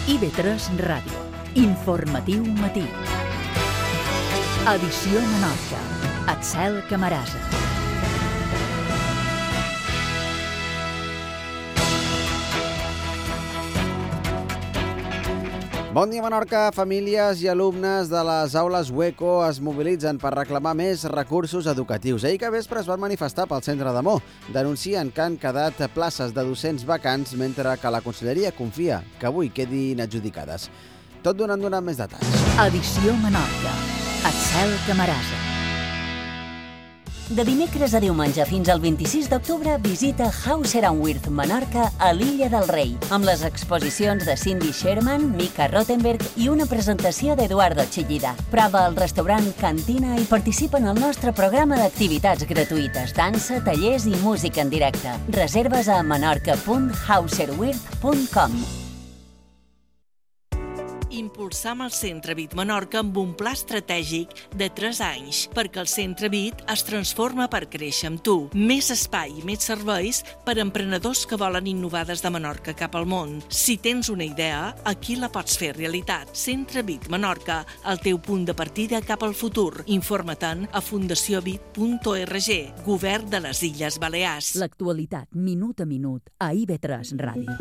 IB3 Ràdio. Informatiu matí. Edició Menorca. Axel Camarasa. Bon dia, Menorca. Famílies i alumnes de les aules UECO es mobilitzen per reclamar més recursos educatius. Ahir que vespre es van manifestar pel centre de Mo. Denuncien que han quedat places de docents vacants mentre que la Conselleria confia que avui quedin adjudicades. Tot donant més detalls. Edició Menorca. Axel Camarasa. De dimecres a diumenge fins al 26 d'octubre visita Hauser & Wirth Menorca a l'Illa del Rei, amb les exposicions de Cindy Sherman, Mika Rottenberg i una presentació d'Eduardo Chillida. Prova al restaurant Cantina i participa en el nostre programa d'activitats gratuïtes, dansa, tallers i música en directe. Reserves a menorca.hauserwirth.com. Impulsam el Centre Vid Menorca amb un pla estratègic de 3 anys, perquè el Centre Vid es transforma per créixer amb tu. Més espai i més serveis per a emprenedors que volen innovar des de Menorca cap al món. Si tens una idea, aquí la pots fer realitat. Centre Vid Menorca, el teu punt de partida cap al futur. Informa-te'n a fundaciovit.org. Govern de les Illes Balears. L'actualitat, minut a minut, a IB3 Ràdio.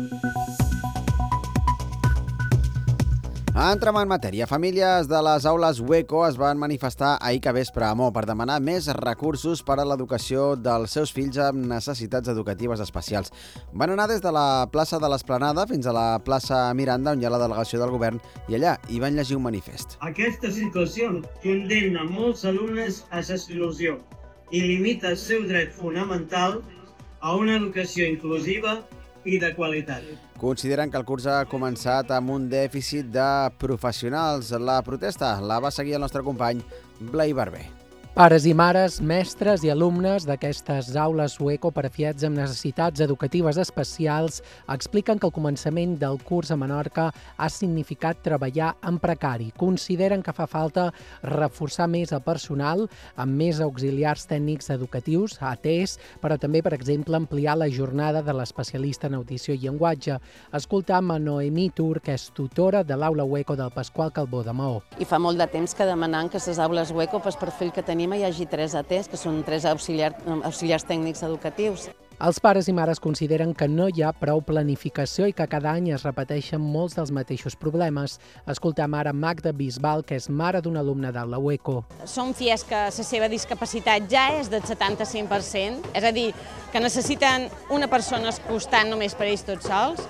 Entrem en matèria. Famílies de les aules UECO es van manifestar ahir que vespre a Mo per demanar més recursos per a l'educació dels seus fills amb necessitats educatives especials. Van anar des de la plaça de l'Esplanada fins a la plaça Miranda, on hi ha la delegació del govern, i allà hi van llegir un manifest. Aquesta situació condemna molts alumnes a l'exclusió i limita el seu dret fonamental a una educació inclusiva i de qualitat. Consideren que el curs ha començat amb un dèficit de professionals. La protesta la va seguir el nostre company Blai Barber. Pares i mares, mestres i alumnes d'aquestes aules UECO per a fiets amb necessitats educatives especials expliquen que el començament del curs a Menorca ha significat treballar en precari. Consideren que fa falta reforçar més el personal amb més auxiliars tècnics educatius, ATs, però també, per exemple, ampliar la jornada de l'especialista en audició i llenguatge. Escoltam a Noemí Tur, que és tutora de l'aula UECO del Pasqual Calbó de Maó. I fa molt de temps que demanant que les aules UECO per perfil que tenim hi hagi 3 ATs, que són 3 auxiliars tècnics educatius. Els pares i mares consideren que no hi ha prou planificació i que cada any es repeteixen molts dels mateixos problemes. Escoltem ara Magda Bisbal, que és mare d'un alumne de la UECO. Són fies que la seva discapacitat ja és del 75%, és a dir, que necessiten una persona constant només per ells tots sols,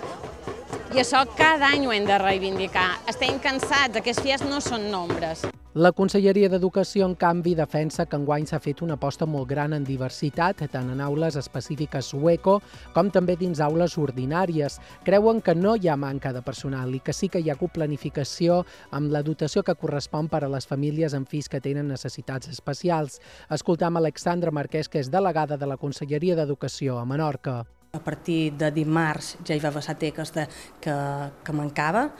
i això cada any ho hem de reivindicar. Estem cansats, aquests fies no són nombres. La Conselleria d'Educació, en canvi, defensa que enguany s'ha fet una aposta molt gran en diversitat, tant en aules específiques UECO com també dins aules ordinàries. Creuen que no hi ha manca de personal i que sí que hi ha hagut planificació amb la dotació que correspon per a les famílies amb fills que tenen necessitats especials. Escoltam Alexandra Marquès, que és delegada de la Conselleria d'Educació a Menorca. A partir de dimarts ja hi va passar teques que mancava,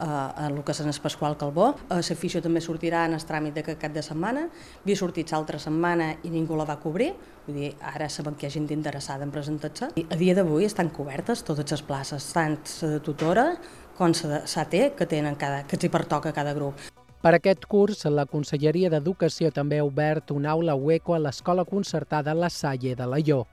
el que és en el Pasqual Calbó. L'afició també sortirà en el tràmit d'aquest cap de setmana. Havia sortit l'altra setmana i ningú la va cobrir. Vull dir, ara sabem que hi ha gent interessada en presentar-se. A dia d'avui estan cobertes totes les places, tant la de tutora com la de SAT que els hi pertoca a cada grup. Per aquest curs, la Conselleria d'Educació també ha obert una aula UECO a l'Escola Concertada La Salle de Laió.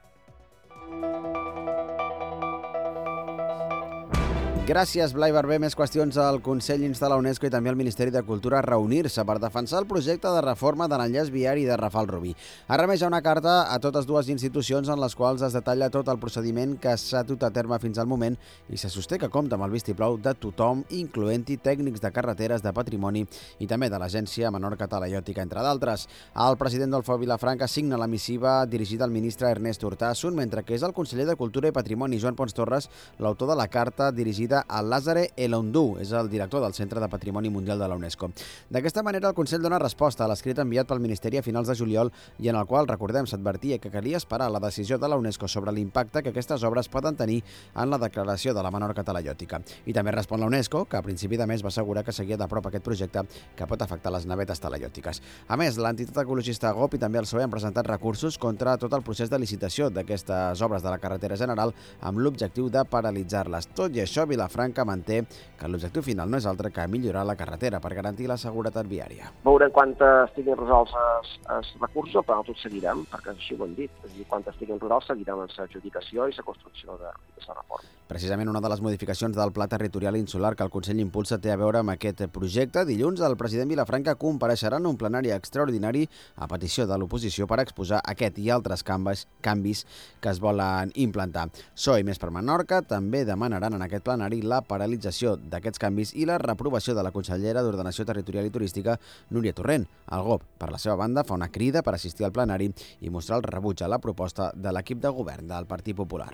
Gràcies, Blai Barber. Més qüestions. El Consell insta la UNESCO i també el Ministeri de Cultura a reunir-se per defensar el projecte de reforma de l'enllaç viari de Rafal-Rubí. Ha remès una carta a totes dues institucions en les quals es detalla tot el procediment que s'ha dut a terme fins al moment i se sosté que compta amb el vistiplau de tothom, incloent-hi tècnics de carreteres, de patrimoni i també de l'Agència Menorca Talaiòtica, entre d'altres. El president del FOI Vilafranca signa la missiva dirigida al ministre Ernest Urtasun, mentre que és el conseller de Cultura i Patrimoni, Joan Pons Torres, l'autor de la carta dirigida a Lázare Elondú, és el director del Centre de Patrimoni Mundial de la UNESCO. D'aquesta manera, el Consell dona resposta a l'escrit enviat pel Ministeri a finals de juliol i en el qual, recordem, s'advertia que calia esperar la decisió de la UNESCO sobre l'impacte que aquestes obres poden tenir en la declaració de la Menorca Talaiòtica. I també respon la UNESCO, que a principi de mes va assegurar que seguia de prop aquest projecte que pot afectar les navetes talaiòtiques. A més, l'entitat ecologista GOP i també el PSOE han presentat recursos contra tot el procés de licitació d'aquestes obres de la carretera general amb l'objectiu de paralitzar-les. Tot i això, Vilafranca Vilafranca manté que l'objectiu final no és altre que millorar la carretera per garantir la seguretat viària. Veurem quan estiguin resolts els recursos, però nosaltres seguirem, perquè així ho hem dit. És a dir, quan estiguin resolts seguirem en l'adjudicació i la construcció de la reforma. Precisament una de les modificacions del Pla Territorial Insular que el Consell impulsa té a veure amb aquest projecte. Dilluns el president Vilafranca compareixerà en un plenari extraordinari a petició de l'oposició per exposar aquest i altres canvis que es volen implantar. PSOE i Més per Menorca també demanaran en aquest plenari la paralització d'aquests canvis i la reprovació de la consellera d'Ordenació Territorial i Turística, Núria Torrent. El GOB, per la seva banda, fa una crida per assistir al plenari i mostrar el rebuig a la proposta de l'equip de govern del Partit Popular.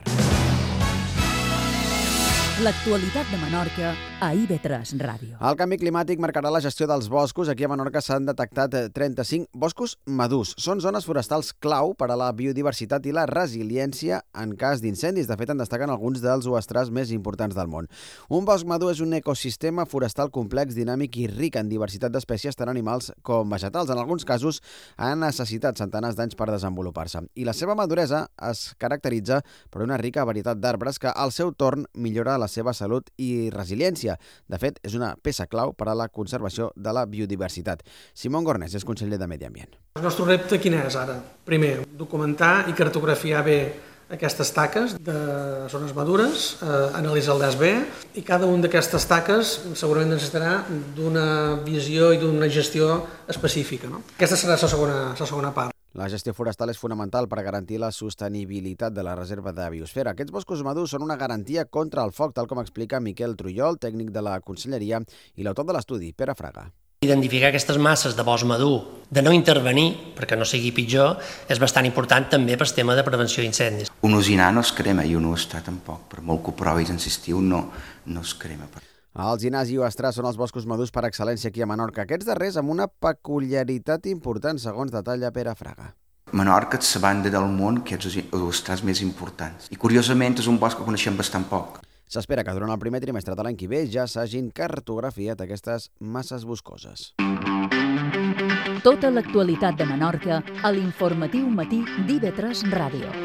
L'actualitat de Menorca a IB3 Ràdio. El canvi climàtic marcarà la gestió dels boscos. Aquí a Menorca s'han detectat 35 boscos madurs. Són zones forestals clau per a la biodiversitat i la resiliència en cas d'incendis. De fet, en destaquen alguns dels oestrars més importants del món. Un bosc madur és un ecosistema forestal complex, dinàmic i ric en diversitat d'espècies tant animals com vegetals. En alguns casos han necessitat centenars d'anys per desenvolupar-se. I la seva maduresa es caracteritza per una rica varietat d'arbres que, al seu torn, millora la seva salut i resiliència. De fet, és una peça clau per a la conservació de la biodiversitat. Simón Gornés és conseller de Medi Ambient. El nostre repte quin és ara? Primer, documentar i cartografiar bé aquestes taques de zones madures, analitzar el DAS bé, i cada una d'aquestes taques segurament necessitarà d'una visió i d'una gestió específica. No? Aquesta serà la segona part. La gestió forestal és fonamental per garantir la sostenibilitat de la reserva de biosfera. Aquests boscos madurs són una garantia contra el foc, tal com explica Miquel Trullol, tècnic de la Conselleria, i l'autor de l'estudi, Pere Fraga. Identificar aquestes masses de bosc madur, de no intervenir, perquè no sigui pitjor, és bastant important també pel tema de prevenció d'incendis. Un osinar no es crema i un oestrà tampoc, per molt que ho provis en estiu no es crema. Els osinars i oestrars són els boscos madurs per excel·lència aquí a Menorca. Aquests darrers amb una peculiaritat important, segons detalla Pere Fraga. Menorca és la banda del món que és els oestrars més importants. I curiosament és un bosc que coneixem bastant poc. S'espera que durant el primer trimestre de l'any que ve ja s'hagin cartografiat aquestes masses boscoses. Tota l'actualitat de Menorca a l'informatiu matí d'IB3 Ràdio.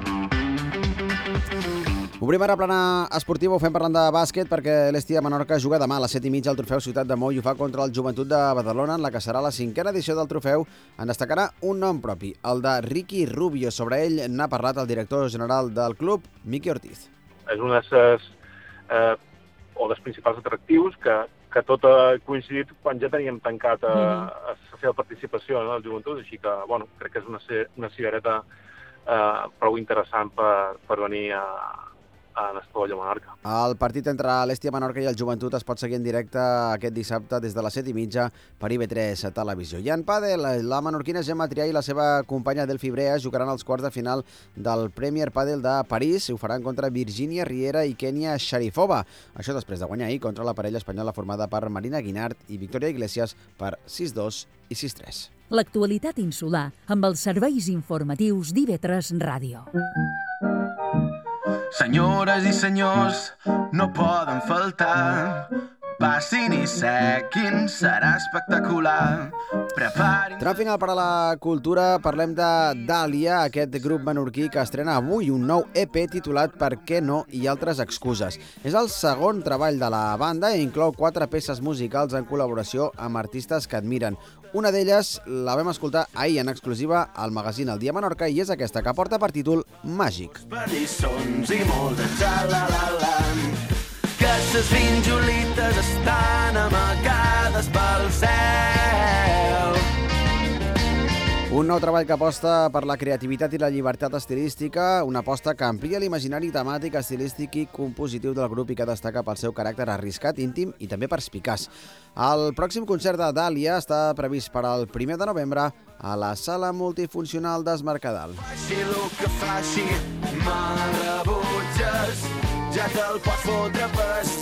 Obrim ara plana esportiva, ho fem parlant de bàsquet perquè l'Estia Menorca juga demà a les 7:30 al trofeu Ciutat de Moi i ho fa contra el Joventut de Badalona en la que serà la 5a edició del trofeu. En destacarà un nom propi, el de Ricky Rubio. Sobre ell n'ha parlat el director general del club, Miqui Ortiz. És un dels principals atractius que tot ha coincidit quan ja teníem tancat a la seva participació en el Joventut, així que crec que és una cigareta prou interessant per venir a l'Estolla Menorca. El partit entre l'Estia Menorca i el Joventut es pot seguir en directe aquest dissabte des de les 7:30 per IB3 Televisió. I en pàdel, la menorquina Gemma Trià i la seva companya Delphi Brea jugaran els quarts de final del Premier Pàdel de París. Ho faran contra Virginia Riera i Kenia Sharifova. Això després de guanyar ahir contra la parella espanyola formada per Marina Guinart i Victoria Iglesias per 6-2 i 6-3. L'actualitat insular amb els serveis informatius d'IB3 Ràdio. Senyores i senyors, no poden faltar. Passin i sequin, serà espectacular. Preparin... Tram final per a la cultura, parlem de Dàlia, aquest grup menorquí que estrena avui un nou EP titulat Per què no i altres excuses. És el segon treball de la banda i inclou 4 peces musicals en col·laboració amb artistes que admiren. Una d'elles la vam escoltar ahir en exclusiva al magazín El Dia Menorca i és aquesta que porta per títol Màgic. Ballissons i molt de xalalalan, que ses vinjulites estan amagades pel cel. Un nou treball que aposta per la creativitat i la llibertat estilística, una aposta que amplia l'imaginari temàtic, estilístic i compositiu del grup i que destaca pel seu caràcter arriscat, íntim i també perspicaç. El pròxim concert de Dàlia està previst per al 1 de novembre a la Sala Multifuncional d'Es Mercadal. Faci el que faci, me rebutges, ja te'l pots fotre pas.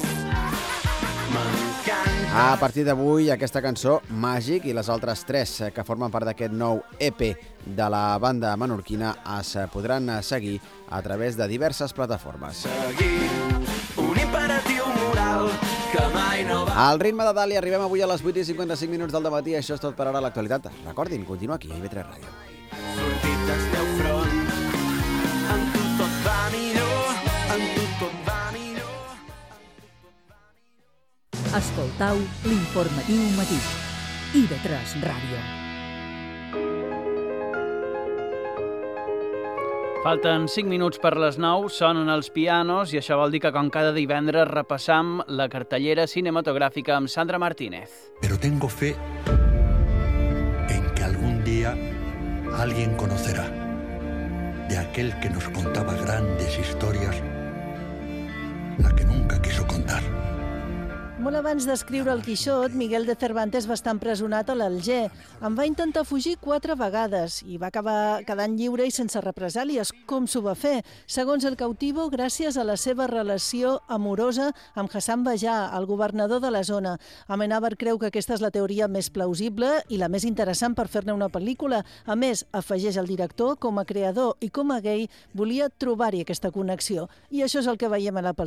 A partir d'avui, aquesta cançó, Màgic, i les altres 3 que formen part d'aquest nou EP de la banda menorquina es podran seguir a través de diverses plataformes. Un imperatiu moral que mai no va... Al ritme de Dàlia arribem avui a les 8:55 del dematí. Això és tot per ara a l'actualitat. Recordin, continua aquí a IB3 Ràdio. Sortit del teu front, en tu tot va millor, en tu tot va millor. Escoltau l'informatiu matí. IB3 Ràdio. Falten 5 minuts per les 9, sonen els pianos i això vol dir que com cada divendres repassam la cartellera cinematográfica amb Sandra Martínez. Pero tengo fe en que algún día alguien conocerá de aquel que nos contaba grandes historias, la que nunca quiso contar. Molt abans d'escriure el Quixot, Miguel de Cervantes va estar empresonat a l'Alger. En va intentar fugir 4 vegades i va acabar quedant lliure i sense represàlies. Com s'ho va fer? Segons el cautivo, gràcies a la seva relació amorosa amb Hassan Bajà, el governador de la zona. Amenábar creu que aquesta és la teoria més plausible i la més interessant per fer-ne una pel·lícula. A més, afegeix el director, com a creador i com a gay, volia trobar-hi aquesta connexió. I això és el que veiem a la pel·lícula.